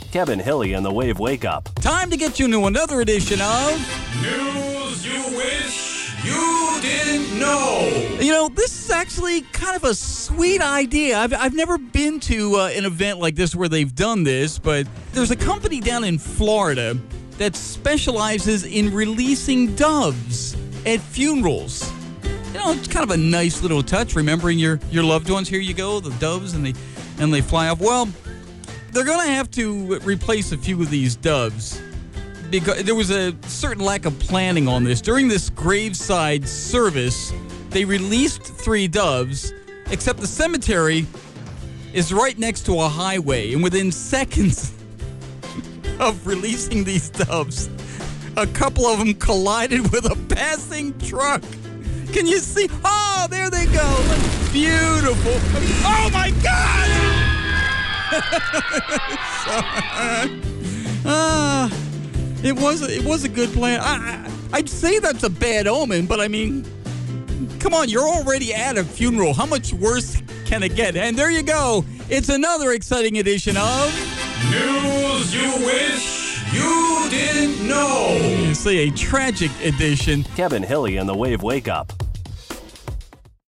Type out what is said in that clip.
Kevin Hilly and the Wave Wake Up. Time to get you into another edition of News You Wish You Didn't Know. You know, this is actually kind of a sweet idea. I've never been to an event like this where they've done this, but there's a company down in Florida that specializes in releasing doves at funerals. You know, it's kind of a nice little touch, remembering your loved ones. Here you go, the doves, and they fly off. Well, they're going to have to replace a few of these doves because there was a certain lack of planning on this. During this graveside service, they released 3 doves, except the cemetery is right next to a highway, and within seconds of releasing these doves, a couple of them collided with a passing truck. Can you see? Oh, there they go. Beautiful. Oh, my God! It was a good plan. I'd say that's a bad omen, but I mean, come on, you're already at a funeral. How much worse can it get? And there you go. It's another exciting edition of News You Wish You Didn't Know. You see, a tragic edition. Kevin Hilly and the Wave Wake Up.